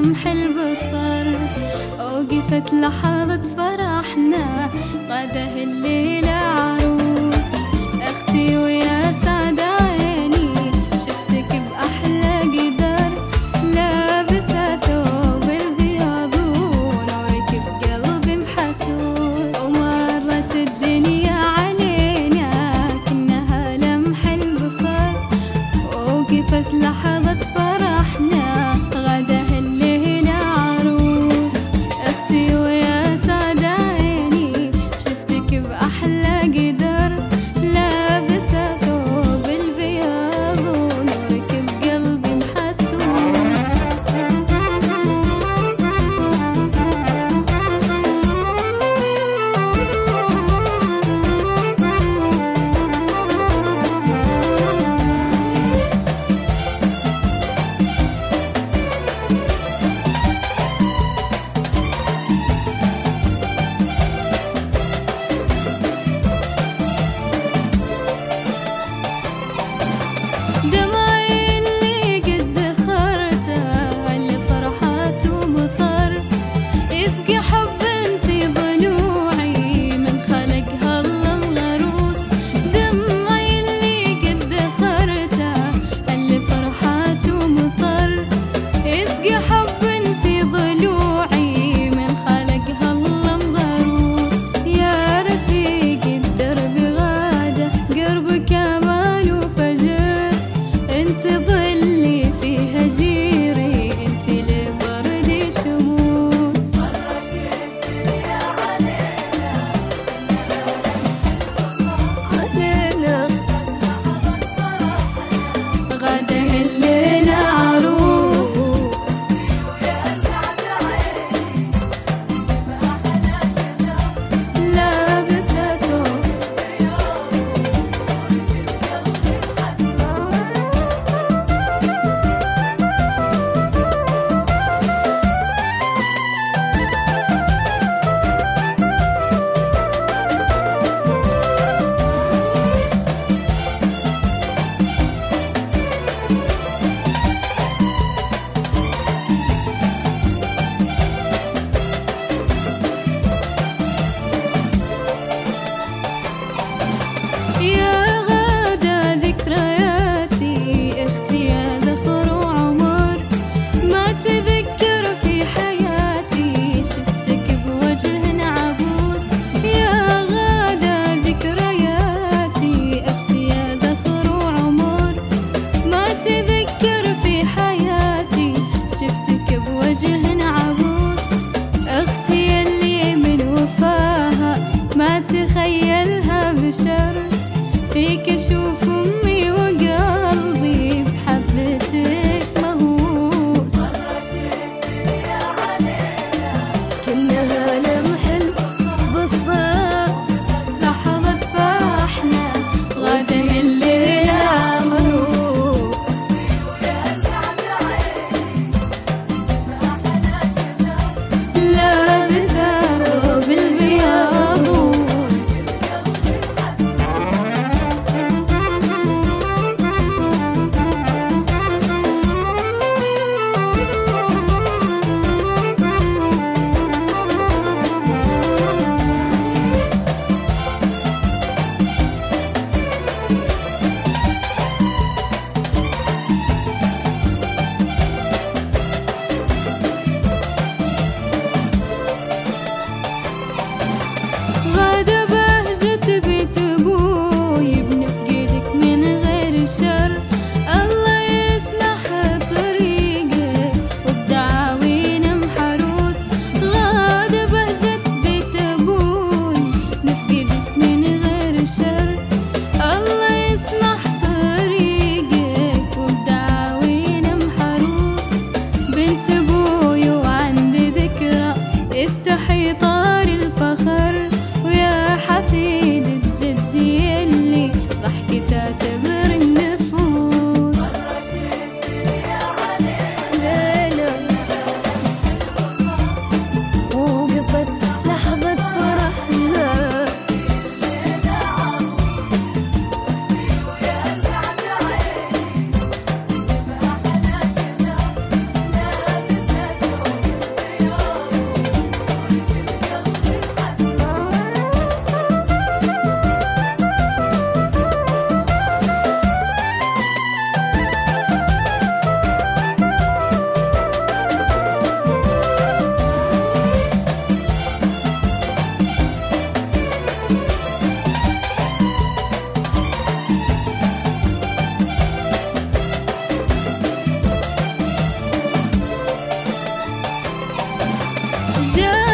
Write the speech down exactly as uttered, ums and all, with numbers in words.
لمح البصر، وقفت لحظة فرحنا غدا الليلة عروس. اختي ويا سعد عيني شفتك بأحلى قدر، لابسة ثوب البياض ونورك بقلبي محسوس. ومرت الدنيا علينا كأنها لمح البصر، وقفت لحظة فرحنا غدا الليلة عروس. اختي ويا سعد عيني شفتك بأحلى قدر، لابسة ثوب البياض ونورك بقلبي محسوس. دمعي اللي قد دخرته اللي فرحات ومطر، يسقي حب في ضلوعي من خلقها الله الغروس. دمعي اللي قد دخرته اللي فرحات ومطر، يسقي حب في ضلوعي من خلقها الله الغروس. يا رفيق الدرب غاده قربك امان وفجر، انت ظلي في هجيري انت لبردي شموس. غدا الليلة عروس، لابسة ثوب يا غدا ذكرياتي اختي يا ذخر وعمر، ما تذكر في حياتي شفتك بوجه عبوس. يا غدا ذكرياتي اختي يا ذخر وعمر، ما تذكر في حياتي شفتك بوجه عبوس. اختي اللي من وفاها ما تخيلها بشر، فيك اشوف امي وقلبي بحبتك مهووس. كأنها لمح البصر لحظة فرحنا غدا الليلة عروس. لابسة ثوب البياض جاء